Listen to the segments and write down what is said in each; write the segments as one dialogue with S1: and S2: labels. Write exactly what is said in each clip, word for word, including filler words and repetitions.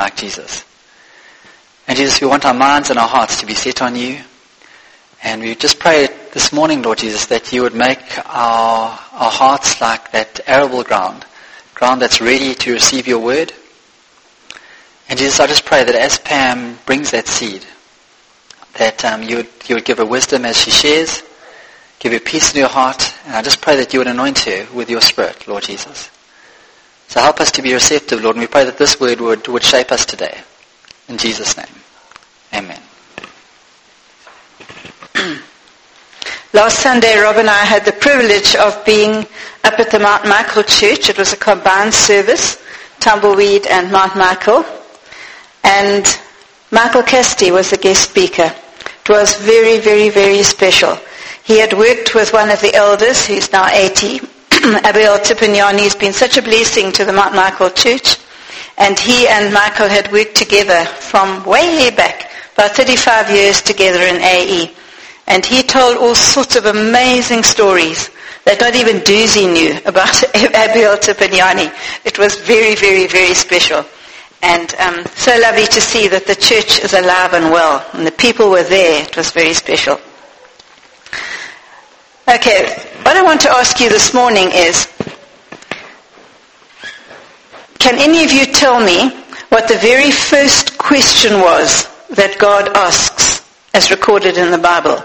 S1: like Jesus. And Jesus, we want our minds and our hearts to be set on you. And we just pray this morning, Lord Jesus, that you would make our, our hearts like that arable ground, ground that's ready to receive your word. And Jesus, I just pray that as Pam brings that seed, that um, you, would, you would give her wisdom as she shares, give her peace in your heart, and I just pray that you would anoint her with your Spirit, Lord Jesus. So help us to be receptive, Lord, and we pray that this word would, would shape us today. In Jesus' name, amen.
S2: Last Sunday, Rob and I had the privilege of being up at the Mount Michael Church. It was a combined service, Tumbleweed and Mount Michael. And Michael Cassidy was the guest speaker. It was very, very, very special. He had worked with one of the elders, who's now eighty, Abiel Tipignani. He's been such a blessing to the Mount Michael Church. And he and Michael had worked together from way back, about thirty-five years together in A E. And he told all sorts of amazing stories that not even Doozy knew about Abiel Tipignani. It was very, very, very special. And um, so lovely to see that the church is alive and well. And the people were there. It was very special. Okay, what I want to ask you this morning is, can any of you tell me what the very first question was that God asks as recorded in the Bible?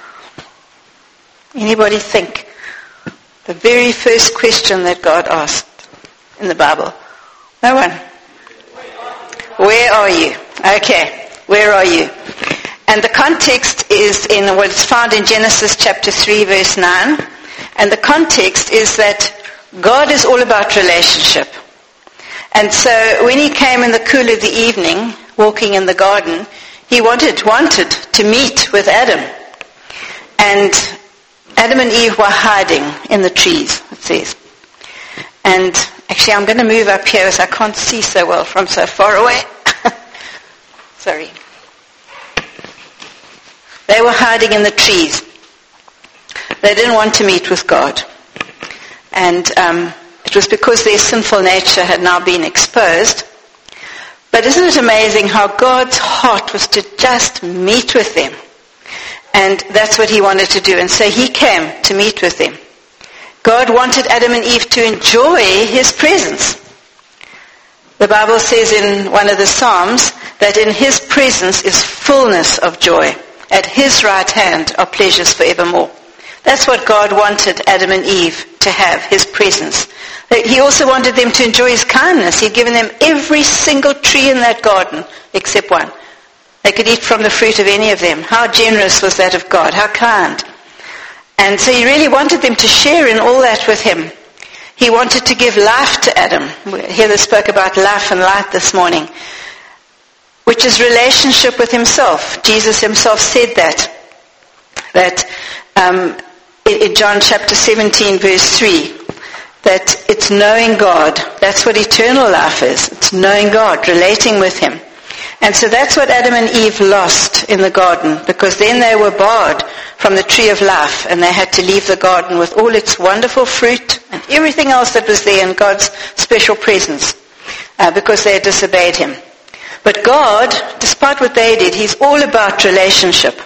S2: Anybody think? The very first question that God asked in the Bible. No one? Where are you? Okay, where are you? And the context is in what's found in Genesis chapter three, verse nine. And the context is that God is all about relationship. And so when he came in the cool of the evening, walking in the garden, he wanted, wanted to meet with Adam. And Adam and Eve were hiding in the trees, it says. And actually I'm going to move up here as I can't see so well from so far away. Sorry. They were hiding in the trees. They didn't want to meet with God. And um, it was because their sinful nature had now been exposed. But isn't it amazing how God's heart was to just meet with them? And that's what he wanted to do. And so he came to meet with them. God wanted Adam and Eve to enjoy his presence. The Bible says in one of the Psalms that in his presence is fullness of joy. At his right hand are pleasures forevermore. That's what God wanted Adam and Eve to have, his presence. He also wanted them to enjoy his kindness. He'd given them every single tree in that garden except one. They could eat from the fruit of any of them. How generous was that of God? How kind. And so he really wanted them to share in all that with him. He wanted to give life to Adam. Heather spoke about life and light this morning, which is relationship with himself. Jesus himself said that. That um, in John chapter seventeen, verse three, that it's knowing God. That's what eternal life is. It's knowing God, relating with him. And so that's what Adam and Eve lost in the garden, because then they were barred from the tree of life, and they had to leave the garden with all its wonderful fruit and everything else that was there in God's special presence, uh, because they had disobeyed him. But God, despite what they did, he's all about relationship.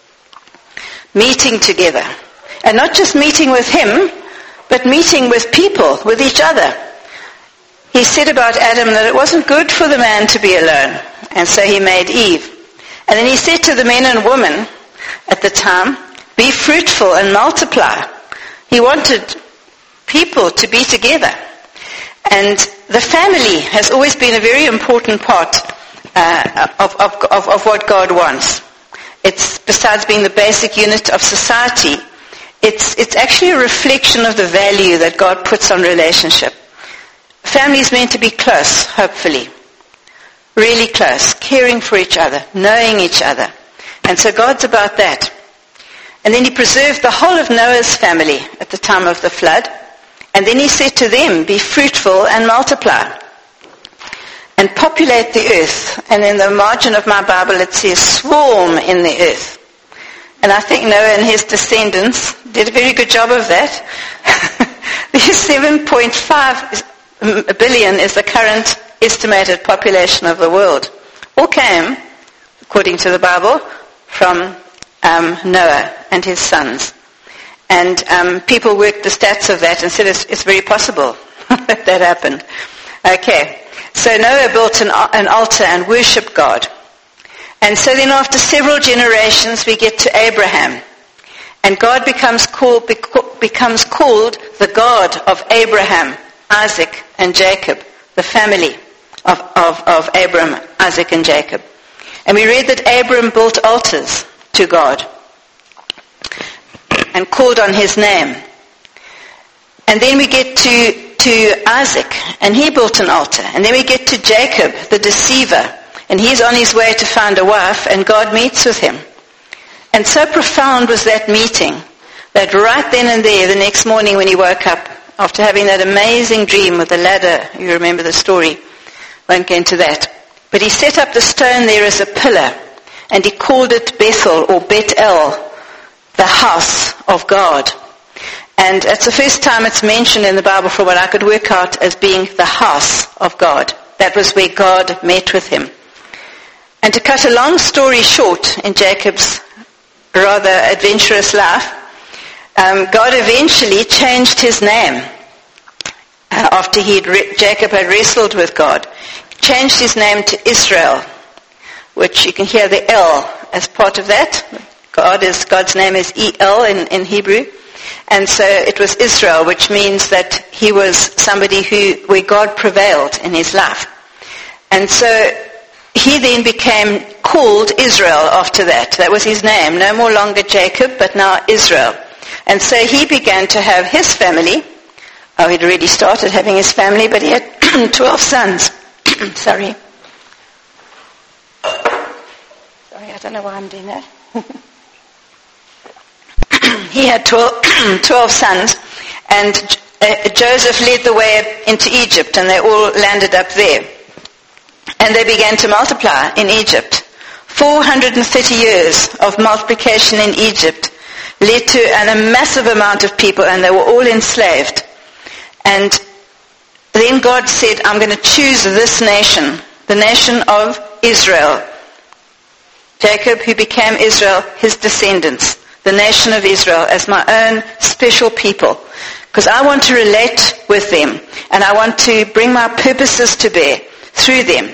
S2: Meeting together. And not just meeting with him, but meeting with people, with each other. He said about Adam that it wasn't good for the man to be alone. And so he made Eve. And then he said to the men and women at the time, be fruitful and multiply. He wanted people to be together. And the family has always been a very important part uh, of, of, of, of what God wants. It's, besides being the basic unit of society, it's, it's actually a reflection of the value that God puts on relationship. Family is meant to be close, hopefully. Really close, caring for each other, knowing each other. And so God's about that. And then he preserved the whole of Noah's family at the time of the flood. And then he said to them, be fruitful and multiply. And populate the earth. And in the margin of my Bible it says swarm in the earth. And I think Noah and his descendants did a very good job of that. The seven point five billion is the current estimated population of the world, all came, according to the Bible, from um, Noah and his sons. And um, people worked the stats of that and said it's, it's very possible that that happened. Okay, so Noah built an, an altar and worshipped God. And so then after several generations we get to Abraham. And God becomes called, becomes called the God of Abraham, Isaac, and Jacob, the family of, of, of Abraham, Isaac, and Jacob. And we read that Abraham built altars to God and called on his name. And then we get to, to Isaac, and he built an altar. And then we get to Jacob, the deceiver, and he's on his way to find a wife, and God meets with him. And so profound was that meeting that right then and there, the next morning when he woke up, after having that amazing dream with the ladder, you remember the story, won't get into that. But he set up the stone there as a pillar, and he called it Bethel, or Bet-El, the house of God. And it's the first time it's mentioned in the Bible, from what I could work out, as being the house of God. That was where God met with him. And to cut a long story short in Jacob's rather adventurous life, um, God eventually changed his name uh, after he'd re- Jacob had wrestled with God. Changed his name to Israel, which you can hear the L as part of that. God is God's name is E L in, in Hebrew. And so it was Israel, which means that he was somebody who where God prevailed in his life. And so he then became called Israel after that. That was his name. No more longer Jacob, but now Israel. And so he began to have his family. Oh, he'd already started having his family, but he had twelve sons. Sorry. Sorry, I don't know why I'm doing that. He had twelve, twelve sons, and uh, Joseph led the way into Egypt, and they all landed up there. And they began to multiply in Egypt. four hundred thirty years of multiplication in Egypt led to an, a massive amount of people, and they were all enslaved. And then God said, I'm going to choose this nation, the nation of Israel. Jacob, who became Israel, his descendants, the nation of Israel, as my own special people. Because I want to relate with them, and I want to bring my purposes to bear through them.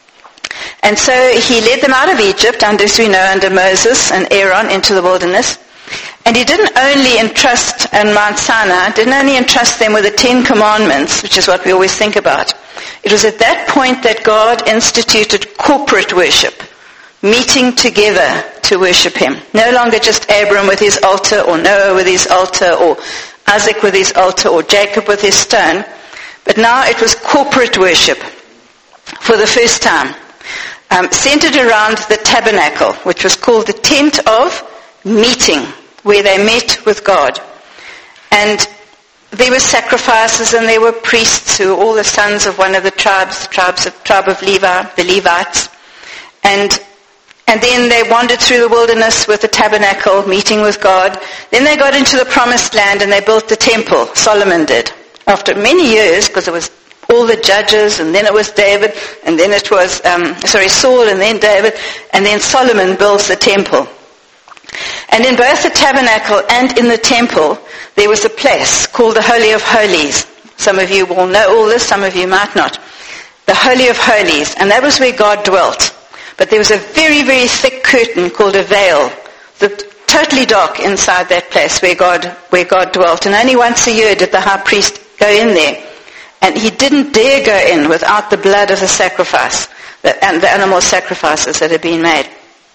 S2: And so he led them out of Egypt, under, as we know, under Moses and Aaron, into the wilderness. And he didn't only entrust, and Mount Sinai, didn't only entrust them with the Ten Commandments, which is what we always think about. It was at that point that God instituted corporate worship, meeting together to worship him. No longer just Abram with his altar, or Noah with his altar, or Isaac with his altar, or Jacob with his stone. But now it was corporate worship for the first time, um, centered around the tabernacle, which was called the tent of meeting, where they met with God. And there were sacrifices, and there were priests who were all the sons of one of the tribes, the tribes of, tribe of Levi, the Levites. And And then they wandered through the wilderness with the tabernacle, meeting with God. Then they got into the promised land, and they built the temple. Solomon did. After many years, because it was all the judges, and then it was David, and then it was, um, sorry, Saul, and then David, and then Solomon builds the temple. And in both the tabernacle and in the temple, there was a place called the Holy of Holies. Some of you will know all this, some of you might not. The Holy of Holies, and that was where God dwelt. But there was a very, very thick curtain called a veil, totally dark inside that place where God, where God dwelt. And only once a year did the high priest go in there. And he didn't dare go in without the blood of the sacrifice, and the animal sacrifices that had been made.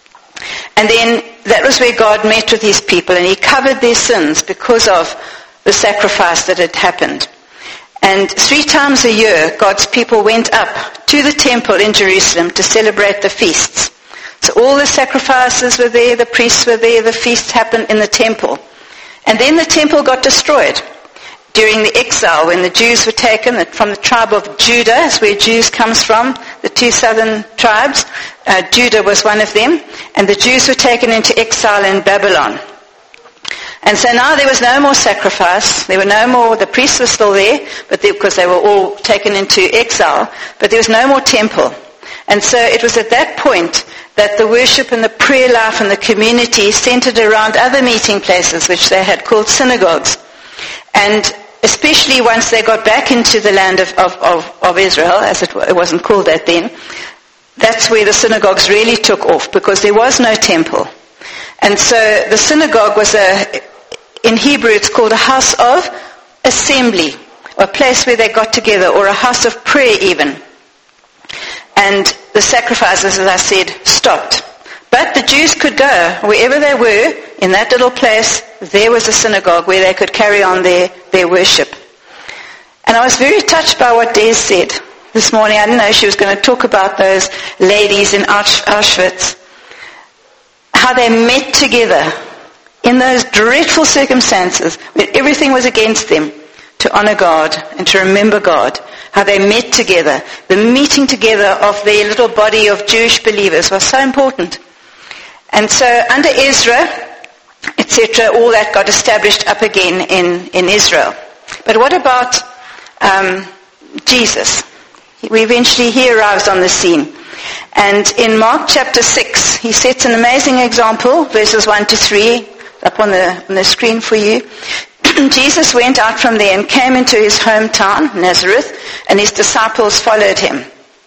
S2: And then that was where God met with his people, and he covered their sins because of the sacrifice that had happened. And three times a year, God's people went up to the temple in Jerusalem to celebrate the feasts. So all the sacrifices were there, the priests were there, the feasts happened in the temple. And then the temple got destroyed during the exile, when the Jews were taken from the tribe of Judah, that's where Jews comes from, the two southern tribes. Uh, Judah was one of them, and the Jews were taken into exile in Babylon. And so now there was no more sacrifice. There were no more, the priests were still there, but they, because they were all taken into exile, but there was no more temple. And so it was at that point that the worship and the prayer life and the community centered around other meeting places, which they had called synagogues. And especially once they got back into the land of, of, of, of Israel, as it, it wasn't called that then, that's where the synagogues really took off, because there was no temple. And so the synagogue was a, in Hebrew it's called a house of assembly, or a place where they got together, or a house of prayer even. And the sacrifices, as I said, stopped. But the Jews could go wherever they were, in that little place, there was a synagogue where they could carry on their, their worship. And I was very touched by what Des said this morning. I didn't know she was going to talk about those ladies in Auschwitz, how they met together in those dreadful circumstances when everything was against them, to honor God and to remember God, how they met together. The meeting together of their little body of Jewish believers was so important. And so under Ezra, et cetera, all that got established up again in, in Israel. But what about um, Jesus? We eventually, he arrives on the scene. And in Mark chapter six, he sets an amazing example, verses one to three, up on the, on the screen for you. Jesus went out from there and came into his hometown, Nazareth, and his disciples followed him.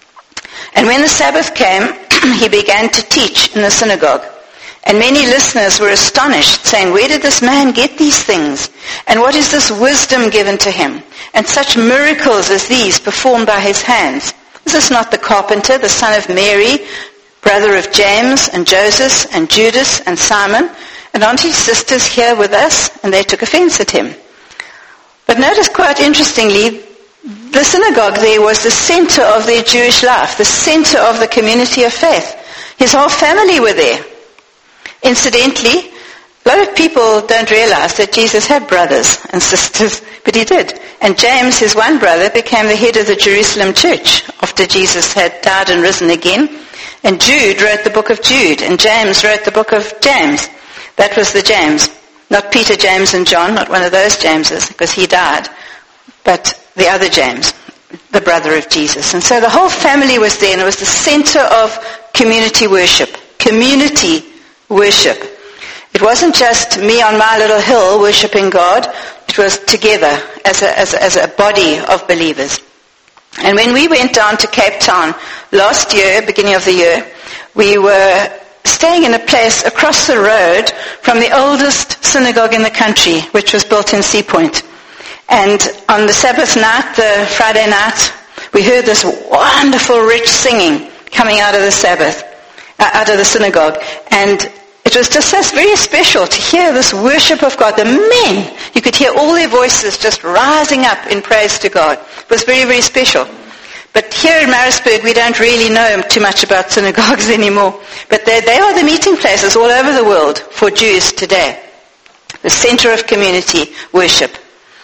S2: And when the Sabbath came, he began to teach in the synagogue. And many listeners were astonished, saying, "Where did this man get these things? And what is this wisdom given to him? And such miracles as these performed by his hands? Is this not the carpenter, the son of Mary, brother of James and Joseph and Judas and Simon? And aren't his sisters here with us?" And they took offense at him. But notice quite interestingly, the synagogue there was the center of their Jewish life, the center of the community of faith. His whole family were there. Incidentally, a lot of people don't realize that Jesus had brothers and sisters, but he did. And James, his one brother, became the head of the Jerusalem church after Jesus had died and risen again. And Jude wrote the book of Jude, and James wrote the book of James. That was the James. Not Peter, James, and John, not one of those Jameses, because he died, but the other James, the brother of Jesus. And so the whole family was there, and it was the center of community worship. Community worship. It wasn't just me on my little hill worshiping God. It was together as a, as a, as a body of believers. And when we went down to Cape Town last year, beginning of the year, we were staying in a place across the road from the oldest synagogue in the country, which was built in Sea Point. And on the Sabbath night, the Friday night, we heard this wonderful, rich singing coming out of the Sabbath, uh, out of the synagogue. And it was just so very special to hear this worship of God. The men, you could hear all their voices just rising up in praise to God. It was very, very special. But here in Maritzburg, we don't really know too much about synagogues anymore. But they, they are the meeting places all over the world for Jews today. The center of community worship.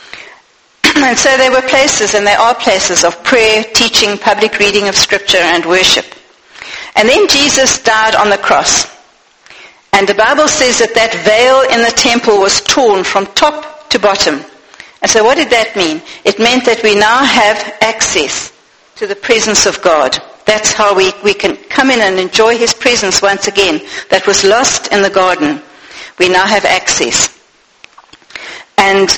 S2: And so they were places, and they are places of prayer, teaching, public reading of Scripture, and worship. And then Jesus died on the cross. And the Bible says that that veil in the temple was torn from top to bottom. And so what did that mean? It meant that we now have access to the presence of God. That's how we, we can come in and enjoy his presence once again. That was lost in the garden. We now have access. And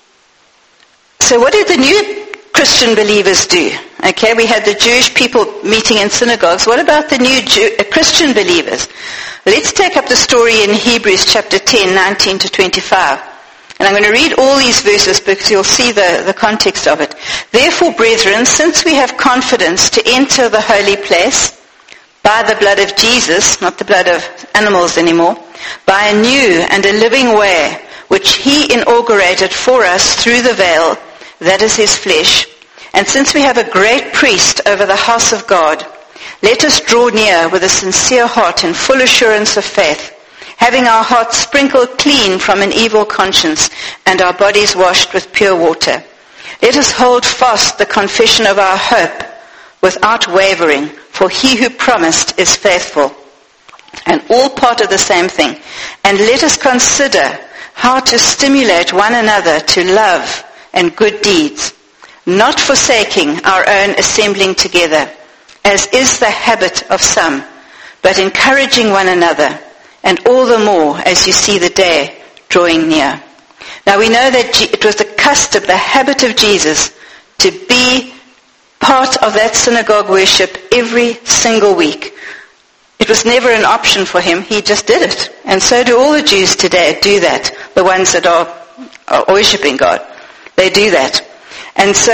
S2: so what did the new Christian believers do? Okay, we had the Jewish people meeting in synagogues. What about the new Jew, uh, Christian believers? Let's take up the story in Hebrews chapter ten, nineteen to twenty-five. And I'm going to read all these verses because you'll see the, the context of it. "Therefore, brethren, since we have confidence to enter the holy place by the blood of Jesus," not the blood of animals anymore, "by a new and a living way, which he inaugurated for us through the veil, that is his flesh. And since we have a great priest over the house of God, let us draw near with a sincere heart and full assurance of faith, having our hearts sprinkled clean from an evil conscience and our bodies washed with pure water. Let us hold fast the confession of our hope without wavering, for he who promised is faithful." And all part of the same thing. "And let us consider how to stimulate one another to love and good deeds, not forsaking our own assembling together, as is the habit of some, but encouraging one another, and all the more as you see the day drawing near. Now we know that it was the custom, the habit of Jesus, to be part of that synagogue worship every single week. It was never an option for him. He just did it. And so do all the Jews today do that, the ones that are, are worshiping God. They do that. And so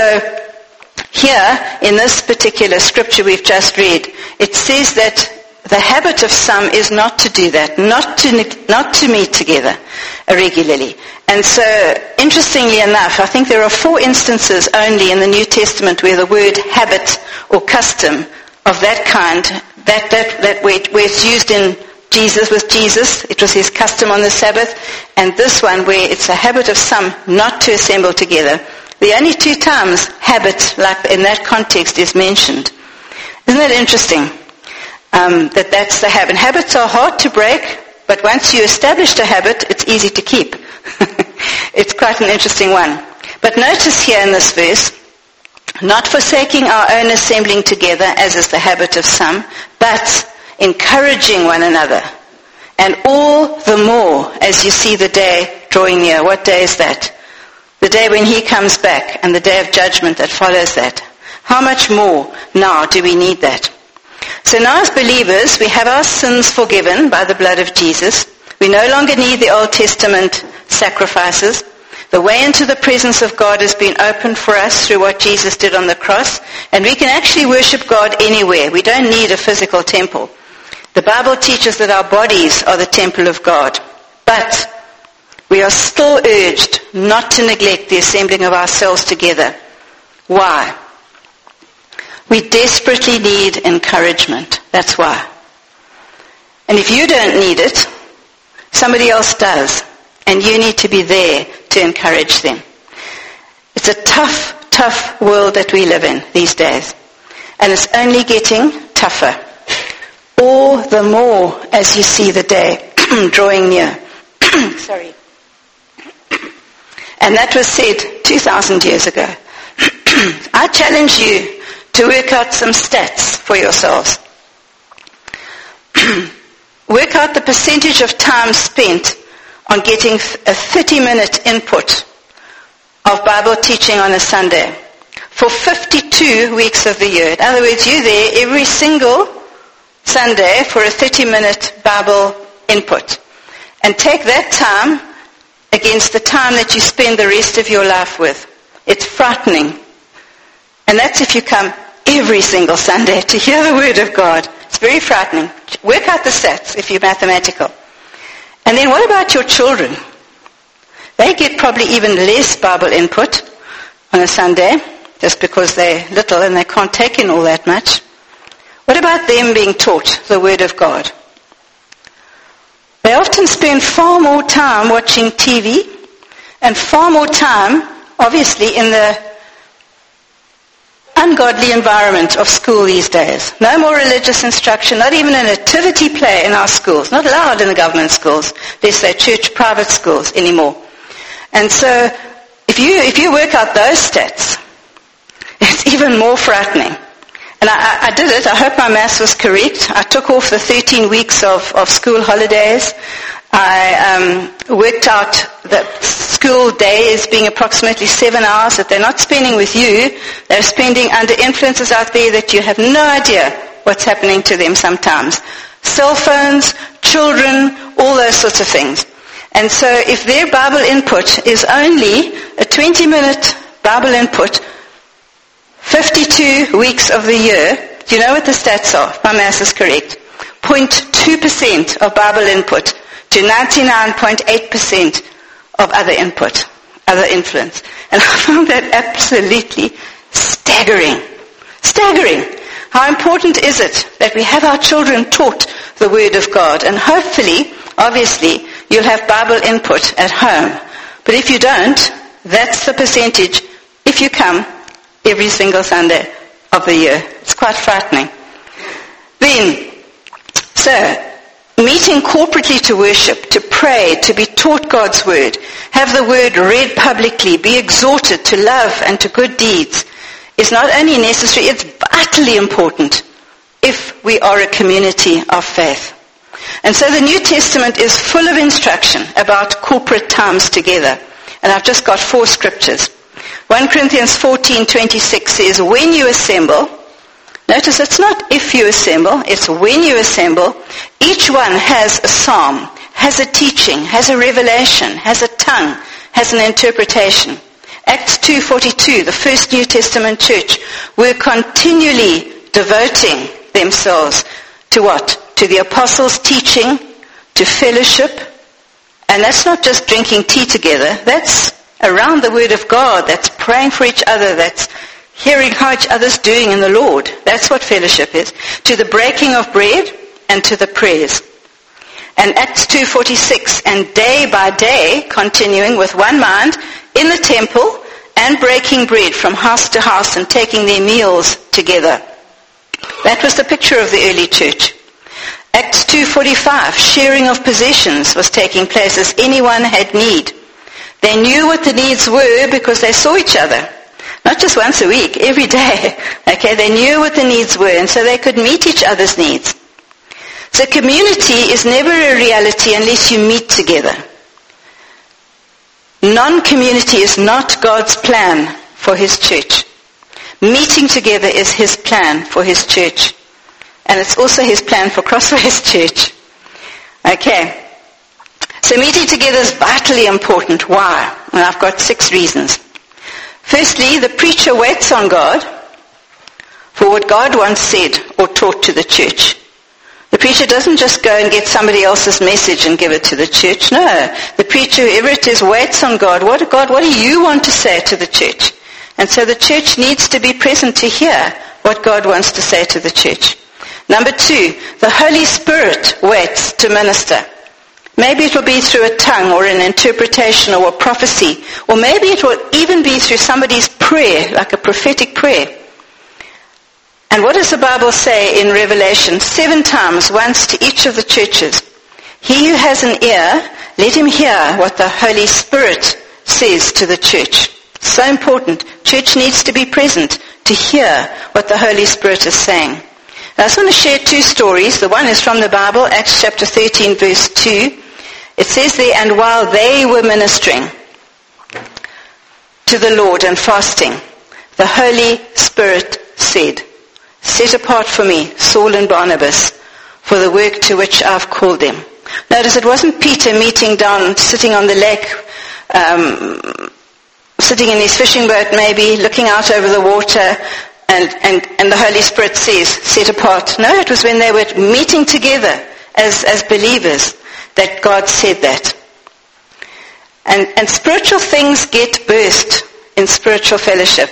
S2: here, in this particular scripture we've just read, it says that the habit of some is not to do that, not to not to meet together regularly. And so, interestingly enough, I think there are four instances only in the New Testament where the word habit or custom of that kind, that that that where, where it's used in Jesus with Jesus, it was his custom on the Sabbath, and this one where it's a habit of some not to assemble together. The only two times habit, like in that context, is mentioned. Isn't that interesting? Um, that that's the habit. Habits are hard to break, but once you established a habit, it's easy to keep. It's quite an interesting one. But notice here in this verse, not forsaking our own assembling together, as is the habit of some, but encouraging one another, and all the more as you see the day drawing near. What day is that? The day when he comes back, and the day of judgment that follows that. How much more now do we need that? So now as believers, we have our sins forgiven by the blood of Jesus. We no longer need the Old Testament sacrifices. The way into the presence of God has been opened for us through what Jesus did on the cross. And we can actually worship God anywhere. We don't need a physical temple. The Bible teaches that our bodies are the temple of God. But we are still urged not to neglect the assembling of ourselves together. Why? We desperately need encouragement. That's why. And if you don't need it, somebody else does. And you need to be there to encourage them. It's a tough, tough world that we live in these days. And it's only getting tougher. All the more as you see the day drawing near. Sorry. And that was said two thousand years ago. I challenge you to work out some stats for yourselves. Work out the percentage of time spent on getting a thirty-minute input of Bible teaching on a Sunday for fifty-two weeks of the year. In other words, you're there every single Sunday for a thirty-minute Bible input. And take that time against the time that you spend the rest of your life with. It's frightening. And that's if you come every single Sunday to hear the Word of God. It's very frightening. Work out the stats if you're mathematical. And then what about your children? They get probably even less Bible input on a Sunday, just because they're little and they can't take in all that much. What about them being taught the Word of God? They often spend far more time watching T V and far more time, obviously, in the ungodly environment of school these days. No more religious instruction, not even a nativity play in our schools. Not allowed in the government schools. They say church private schools anymore. And so, if you if you work out those stats, it's even more frightening. And I, I did it. I hope my maths was correct. I took off the thirteen weeks of, of school holidays. I um, worked out that school day is being approximately seven hours that they're not spending with you. They're spending under influences out there that you have no idea what's happening to them sometimes. Cell phones, children, all those sorts of things. And so if their Bible input is only a twenty-minute Bible input, fifty-two weeks of the year, do you know what the stats are? My math is correct. zero point two percent of Bible input to ninety-nine point eight percent of other input, other influence. And I found that absolutely staggering. Staggering. How important is it that we have our children taught the Word of God? And hopefully, obviously, you'll have Bible input at home. But if you don't, that's the percentage if you come every single Sunday of the year. It's quite frightening. Then, so, meeting corporately to worship, to pray, to be taught God's word, have the word read publicly, be exhorted to love and to good deeds, is not only necessary, it's vitally important if we are a community of faith. And so the New Testament is full of instruction about corporate times together. And I've just got four scriptures. First Corinthians fourteen twenty-six says, when you assemble, notice it's not if you assemble, it's when you assemble, each one has a psalm, has a teaching, has a revelation, has a tongue, has an interpretation. Acts two forty-two, the first New Testament church, were continually devoting themselves to what? To the apostles' teaching, to fellowship. And that's not just drinking tea together. That's around the Word of God. That's praying for each other. That's hearing how each other's doing in the Lord. That's what fellowship is. To the breaking of bread and to the prayers. And Acts two forty-six, and day by day, continuing with one mind, in the temple, and breaking bread from house to house and taking their meals together. That was the picture of the early church. Acts two forty-five, sharing of possessions was taking place as anyone had need. They knew what the needs were because they saw each other. Not just once a week, every day. Okay, they knew what the needs were, and so they could meet each other's needs. So community is never a reality unless you meet together. Non-community is not God's plan for his church. Meeting together is his plan for his church. And it's also his plan for Crossways Church. Okay. So meeting together is vitally important. Why? And I've got six reasons. Firstly, the preacher waits on God for what God once said or taught to the church. The preacher doesn't just go and get somebody else's message and give it to the church. No. The preacher, whoever it is, waits on God. What, God, what do you want to say to the church? And so the church needs to be present to hear what God wants to say to the church. Number two, the Holy Spirit waits to minister. Maybe it will be through a tongue or an interpretation or a prophecy. Or maybe it will even be through somebody's prayer, like a prophetic prayer. And what does the Bible say in Revelation? Seven times, once to each of the churches. He who has an ear, let him hear what the Holy Spirit says to the church. So important. Church needs to be present to hear what the Holy Spirit is saying. Now, I just want to share two stories. The one is from the Bible, Acts chapter thirteen, verse two. It says there, and while they were ministering to the Lord and fasting, the Holy Spirit said, set apart for me Saul and Barnabas for the work to which I've called them. Notice it wasn't Peter meeting down, sitting on the lake, um, sitting in his fishing boat maybe, looking out over the water, and, and, and the Holy Spirit says, set apart. No, it was when they were meeting together as, as believers that God said that. And, and spiritual things get burst in spiritual fellowship.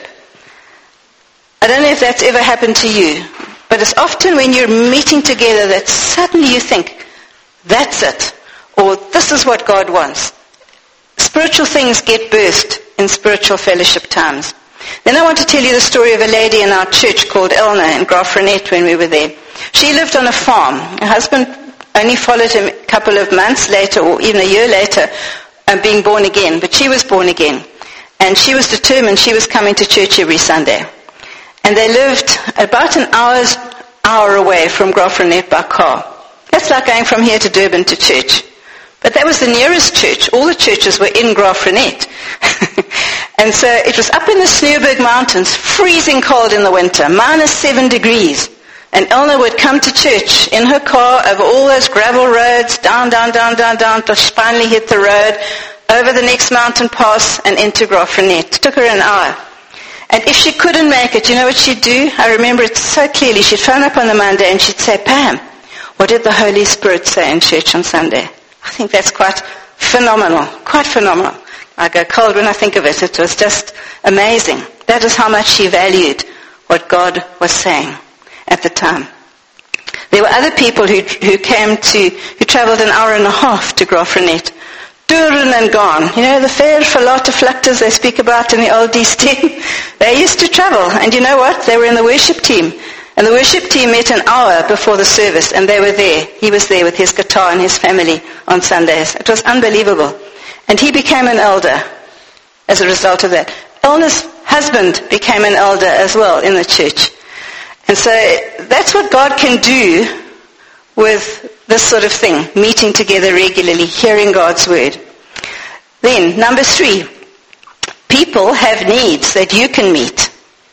S2: I don't know if that's ever happened to you, but it's often when you're meeting together that suddenly you think, that's it, or this is what God wants. Spiritual things get burst in spiritual fellowship times. Then I want to tell you the story of a lady in our church called Elna in Graaff-Reinet when we were there. She lived on a farm. Her husband only followed him a couple of months later, or even a year later, uh, being born again, but she was born again. And she was determined she was coming to church every Sunday. And they lived about an hour's hour away from Graaff-Reinet by car. That's like going from here to Durban to church. But that was the nearest church. All the churches were in Graaff-Reinet. And so it was up in the Sneeuwberg Mountains, freezing cold in the winter, minus seven degrees. And Elna would come to church in her car over all those gravel roads, down, down, down, down, down, to finally hit the road, over the next mountain pass and into Graaff-Reinet. It took her an hour. And if she couldn't make it, you know what she'd do? I remember it so clearly. She'd phone up on the Monday and she'd say, Pam, what did the Holy Spirit say in church on Sunday? I think that's quite phenomenal, quite phenomenal. I go cold when I think of it. It was just amazing. That is how much she valued what God was saying at the time. There were other people who who came to, who traveled an hour and a half to Graaff-Reinet. Duren and gone. You know, the fair verlaten vlaktes they speak about in the old East team. They used to travel. And you know what? They were in the worship team. And the worship team met an hour before the service, and they were there. He was there with his guitar and his family on Sundays. It was unbelievable. And he became an elder as a result of that. Elna's husband became an elder as well in the church. And so that's what God can do with this sort of thing, meeting together regularly, hearing God's word. Then, number three, people have needs that you can meet.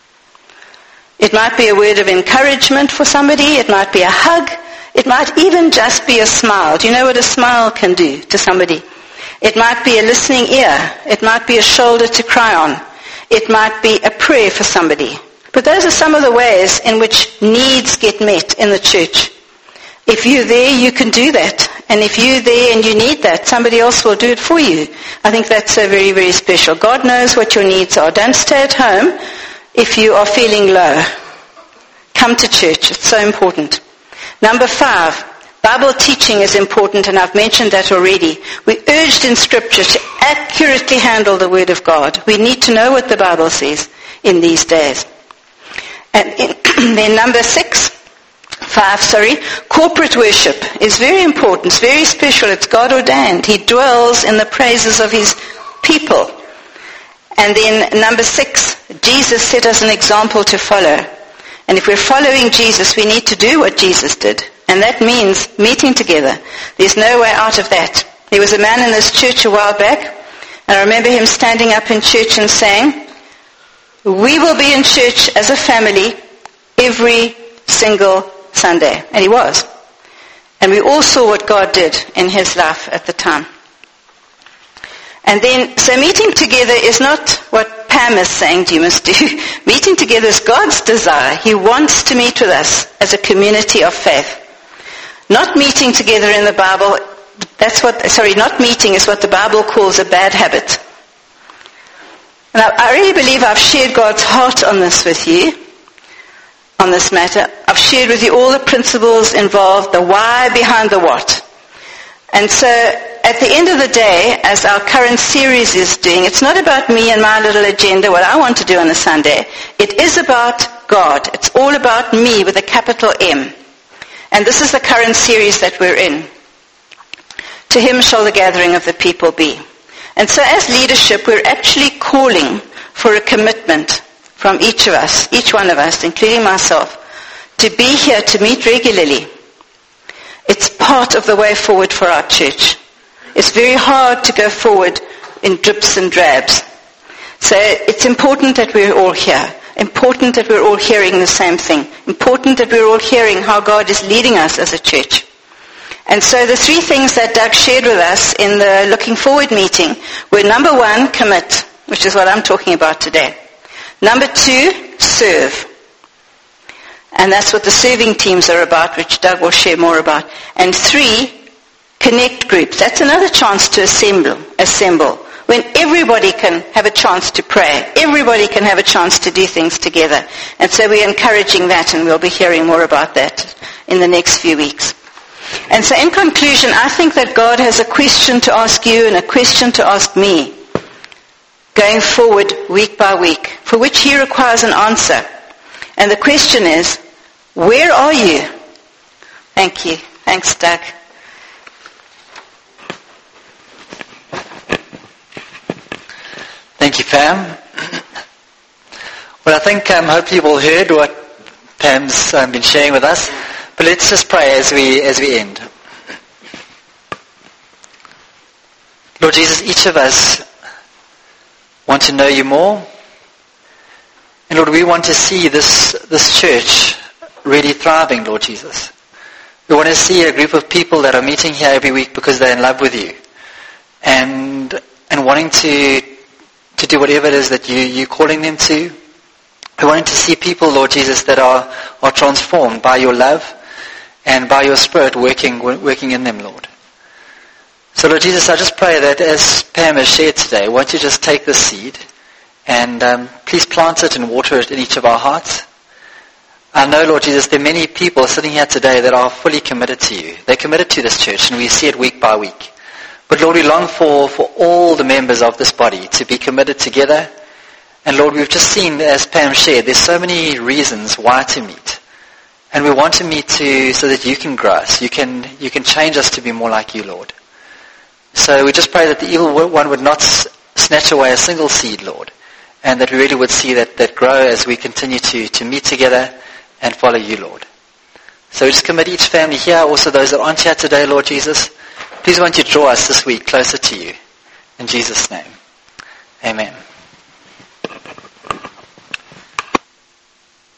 S2: It might be a word of encouragement for somebody. It might be a hug. It might even just be a smile. Do you know what a smile can do to somebody? It might be a listening ear. It might be a shoulder to cry on. It might be a prayer for somebody. But those are some of the ways in which needs get met in the church. If you're there, you can do that. And if you're there and you need that, somebody else will do it for you. I think that's uh, very, very special. God knows what your needs are. Don't stay at home if you are feeling low. Come to church. It's so important. Number five, Bible teaching is important, and I've mentioned that already. We're urged in Scripture to accurately handle the Word of God. We need to know what the Bible says in these days. And in, then number six, five, sorry, corporate worship is very important. It's very special. It's God ordained. He dwells in the praises of His people. And then number six, Jesus set us an example to follow. And if we're following Jesus, we need to do what Jesus did. And that means meeting together. There's no way out of that. There was a man in this church a while back, and I remember him standing up in church and saying, we will be in church as a family every single Sunday. And he was. And we all saw what God did in his life at the time. And then, so meeting together is not what Pam is saying you must do. Meeting together is God's desire. He wants to meet with us as a community of faith. Not meeting together in the Bible, that's what, sorry, not meeting is what the Bible calls a bad habit. And I, I really believe I've shared God's heart on this with you, on this matter. I've shared with you all the principles involved, the why behind the what. And so, at the end of the day, as our current series is doing, it's not about me and my little agenda, what I want to do on a Sunday. It is about God. It's all about me with a capital M. And this is the current series that we're in. To Him shall the gathering of the people be. And so as leadership, we're actually calling for a commitment from each of us, each one of us, including myself, to be here to meet regularly. It's part of the way forward for our church. It's very hard to go forward in drips and drabs. So it's important that we're all here. Important that we're all hearing the same thing. Important that we're all hearing how God is leading us as a church. And so the three things that Doug shared with us in the Looking Forward meeting were, number one, commit, which is what I'm talking about today. Number two, serve. And that's what the serving teams are about, which Doug will share more about. And three, connect groups. That's another chance to assemble, assemble. When everybody can have a chance to pray. Everybody can have a chance to do things together. And so we're encouraging that, and we'll be hearing more about that in the next few weeks. And so in conclusion, I think that God has a question to ask you and a question to ask me, going forward week by week, for which He requires an answer. And the question is, where are you? Thank you. Thanks, Doug.
S1: Thank you, Pam. Well, I think um, hopefully you've all heard what Pam's um, been sharing with us. But let's just pray as we as we end. Lord Jesus, each of us want to know You more. And Lord, we want to see this, this church really thriving, Lord Jesus. We want to see a group of people that are meeting here every week because they're in love with You. And and wanting to to do whatever it is that you, you're calling them to. We want to see people, Lord Jesus, that are, are transformed by Your love and by Your Spirit working working in them, Lord. So, Lord Jesus, I just pray that as Pam has shared today, won't You just take this seed and um, please plant it and water it in each of our hearts. I know, Lord Jesus, there are many people sitting here today that are fully committed to You. They're committed to this church, and we see it week by week. But Lord, we long for, for all the members of this body to be committed together. And Lord, we've just seen, as Pam shared, there's so many reasons why to meet. And we want to meet too so that you can grow us. You can, you can change us to be more like you, Lord. So we just pray that the evil one would not snatch away a single seed, Lord. And that we really would see that, that grow as we continue to, to meet together and follow you, Lord. So we just commit each family here, also those that aren't here today, Lord Jesus. Please won't you draw us this week closer to you. In Jesus' name. Amen.